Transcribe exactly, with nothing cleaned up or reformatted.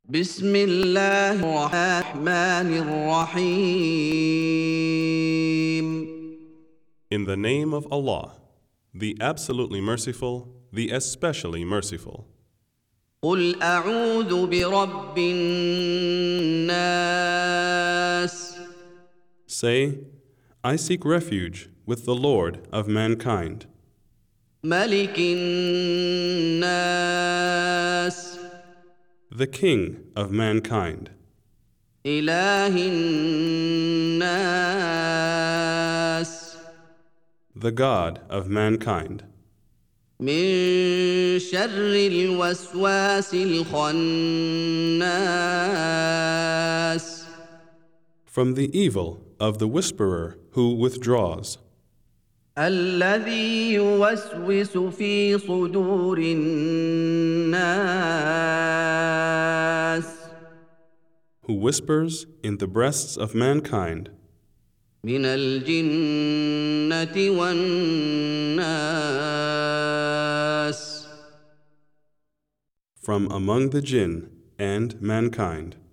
بسم الله الرحمن الرحيم. In the name of Allah, the absolutely merciful, the especially merciful. قل أعوذ برب الناس. Say, I seek refuge with the Lord of mankind, ملك الناس. the King of mankind, إله الناس. the God of mankind, من شر الوسواس الخناس. from the evil of the whisperer who withdraws, الذي يوسوس في صدور الناس who whispers in the breasts of mankind, من الجنة والناس. from among the jinn and mankind.